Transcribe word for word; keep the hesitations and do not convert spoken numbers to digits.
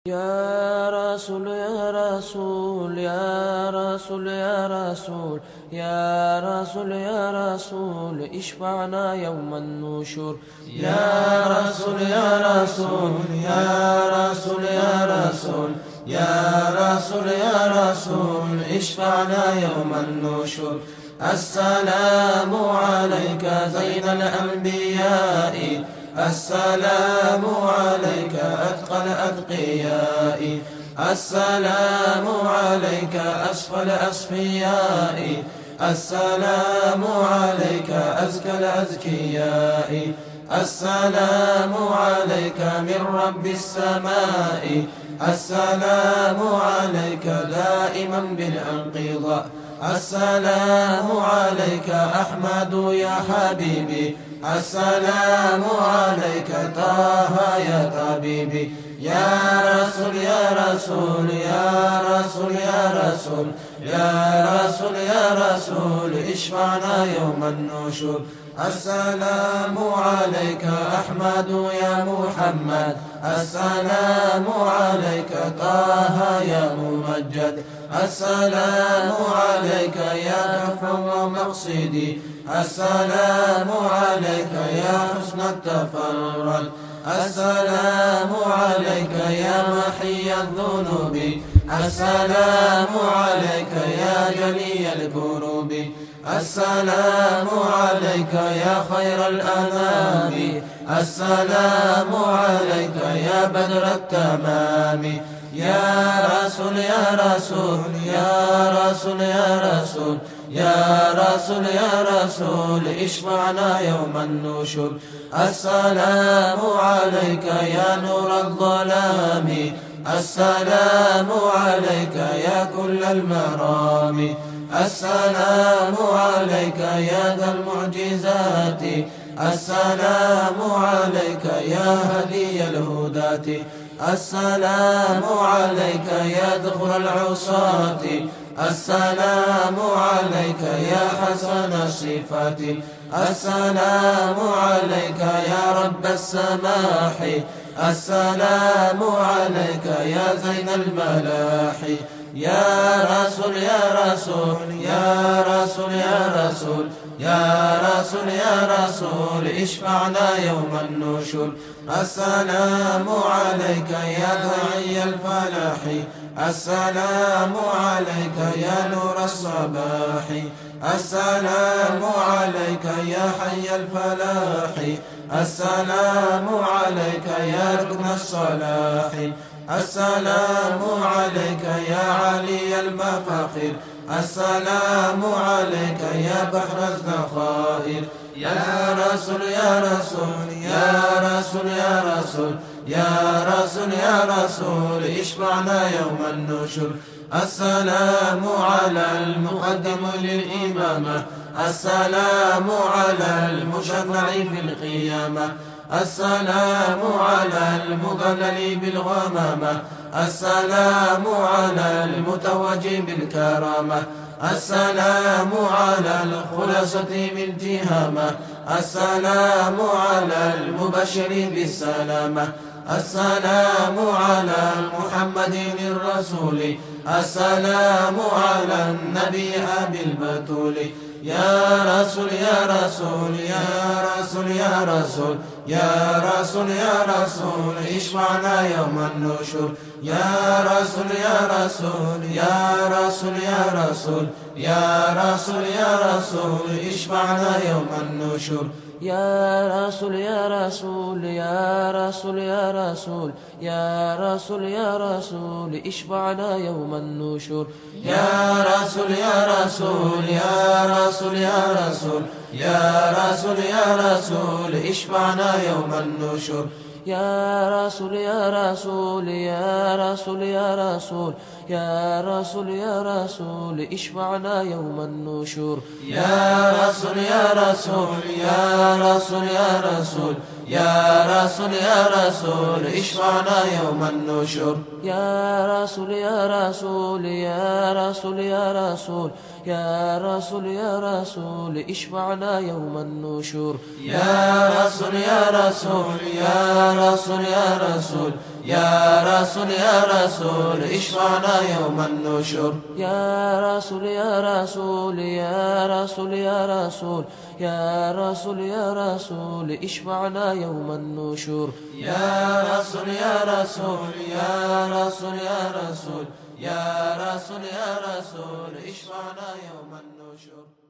يا رسول يا رسول يا رسول يا رسول يا رسول يا رسول اشفعنا يوم النشور. يا رسول يا رسول يا رسول يا رسول يا رسول يا رسول اشفعنا يوم النشور. السلام عليك زين الأنبياء، السلام عليك أتقى الأتقياء، السلام عليك أشفى الأصفياء، السلام عليك أزكى الأزكياء، السلام عليك من رب السماء، السلام عليك دائما بالانقضاء، السلام عليك أحمد يا حبيبي، السلام عليك طه يا طبيبي. يا رسول يا رسول يا رسول يا رسول يا رسول يا رسول اشفعنا يوم النشور. السلام عليك أحمد يا محمد، السلام عليك طه يا ممجد، السلام عليك يا كفر مقصدي، السلام عليك يا حسن التفرد، السلام عليك يا محي الذنوب، السلام عليك يا جلي الكروب، السلام عليك يا خير الأنام، السلام عليك يا بدر التمام. يا رسول يا رسول يا رسول يا رسول يا رسول يا رسول اشفعنا يوم النشور. السلام عليك يا نور الظلام، السلام عليك يا كل المرام، السلام عليك يا ذا المعجزات، السلام عليك يا هدي الهداة، السلام عليك يا ذخر العصاة، السلام عليك يا حسن الصفات، السلام عليك يا رب السماح، السلام عليك يا زين الملاح. يا رسول يا رسول يا رسول يا رسول يا رسول يا رسول اشفعنا يوم النشور. السلام عليك يا داعي الفلاح، السلام عليك يا نور الصباح، السلام عليك يا حي الفلاح، السلام عليك يا ركن الصلاح، السلام عليك يا علي المفاخر، السلام عليك يا بحر الذخائر. يا رسول يا رسول يا رسول يا رسول يا رسول يا رسول اشفعنا يوم النشور. السلام على المقدم للإمامة، السلام على المشفع في القيامة، السلام على المضلل بالغمامة، السلام على المتوج بالكرامة، السلام على الخلاصة من تهامة، السلام على المبشر بالسلامة، السلام على محمد الرسول، السلام على النبي أبي البتول. يا رسول يا رسول يا رسول يا رسول يا رسول يا رسول اشفعنا يوم النشور. يا رسول يا رسول يا رسول يا رسول يا رسول يا رسول اشفعنا يوم النشور. يا رسول يا رسول يا رسول يا رسول يا رسول يا رسول اشفعنا يوم النشور. يا رسول يا رسول يا رسول يا رسول يا رسول يا رسول اشفعنا يوم النشور. يا رسول يا رسول يا رسول يا رسول يا رسول يا رسول اشفعنا يوم النشور. يا رسول يا رسول يا رسول يا رسول يا رسول يا رسول اشفعنا يوم النشور. يا رسول يا رسول يا رسول يا رسول يا رسول يا رسول اشفعنا يوم النشور. يا رسول يا رسول يا رسول يا رسول يا رسول يا رسول اشفعنا يوم النشور يا رسول يا رسول يا رسول يا رسول يا رسول يا رسول اشفعنا يوم النشور يا رسول يا رسول يا رسول يا رسول يا رسول يا رسول اشفعنا يوم النشور